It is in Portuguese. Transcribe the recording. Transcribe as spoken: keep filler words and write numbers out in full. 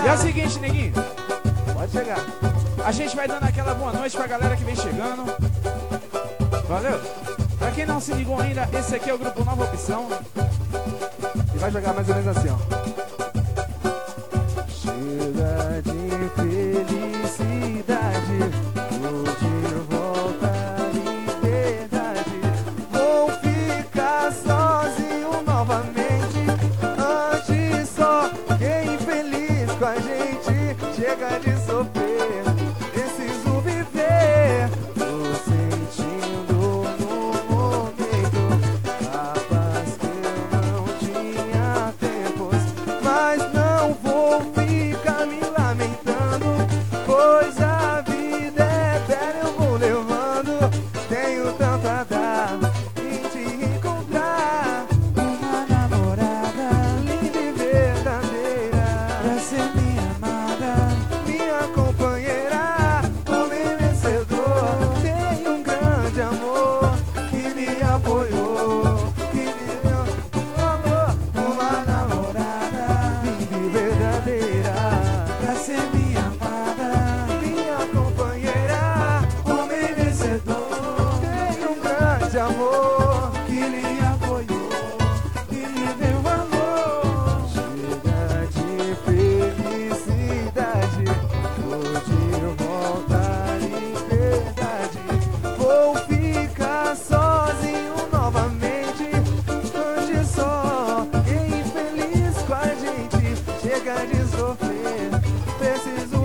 E é o seguinte, neguinho, pode chegar. A gente vai dando aquela boa noite pra galera que vem chegando. Valeu? Pra quem não se ligou ainda, esse aqui é o grupo Nova Opção. E vai jogar mais ou menos assim, ó. Chega de felicidade, vou de volta à liberdade. Vou ficar sozinho novamente. Antes só quem infeliz com a gente. Chega de sofrer, preciso viver. Tô sentindo no momento a paz que eu não tinha tempos. Mas não vou ficar me lamentando, pois a vida é bela, eu vou levando. Tenho tanto a dar em te encontrar. Uma namorada linda e verdadeira, pra ser minha amada, minha companheira, homem vencedor. Tenho um grande amor que me apoiou, que me deu amor. Uma namorada linda e verdadeira, pra ser minha amada, minha companheira, homem vencedor. Tenho um grande amor que lhe apoiou, que lhe deu amor. Chega de felicidade, vou de volta à liberdade. Vou ficar sozinho novamente. Antes só quem infeliz com a gente. Chega de sofrer, preciso